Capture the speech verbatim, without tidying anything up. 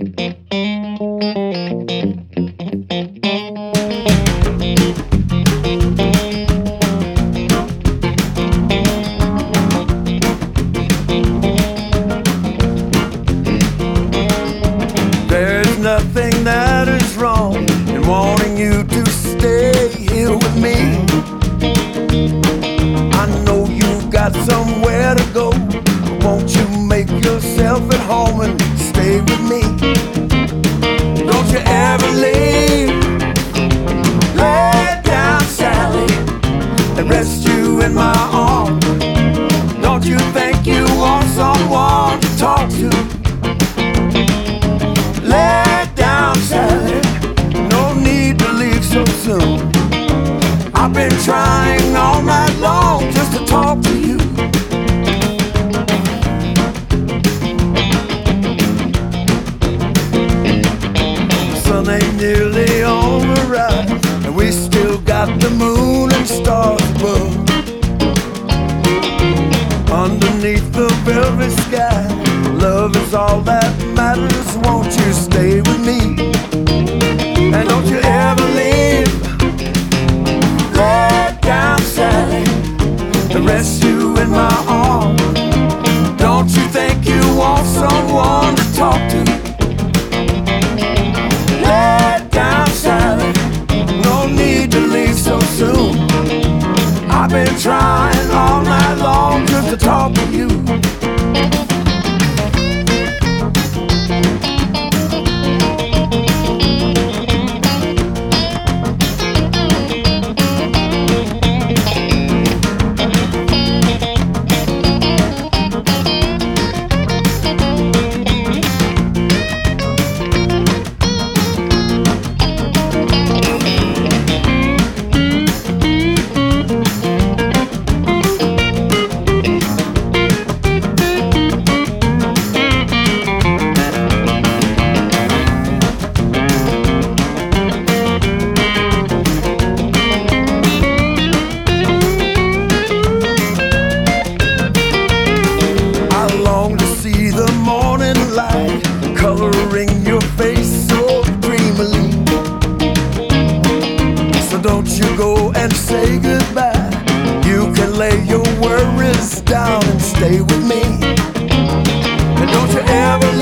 There's nothing that is wrong in wanting you to stay here with me. I know you've got somewhere to go, but won't you make yourself at home and stay with me? Don't you ever leave. Lay down, Sally, and rest you in my arms. Don't you think you want someone to talk to? Lay down, Sally, no need to leave so soon. I've been trying all night long just to talk to you. The sun ain't nearly on the rise, and we still got the moon and stars above. Underneath the velvet sky, love is all that matters. Won't you stay with me? And don't you ever leave. Lay down, Sally, and rest you in my arms. Don't you think you want someone to talk to? Lay down, Sally, no need to leave so soon. I've been trying all night long just to talk to you. Coloring your face so dreamily. So don't you go and say goodbye. You can lay your worries down and stay with me. And don't you ever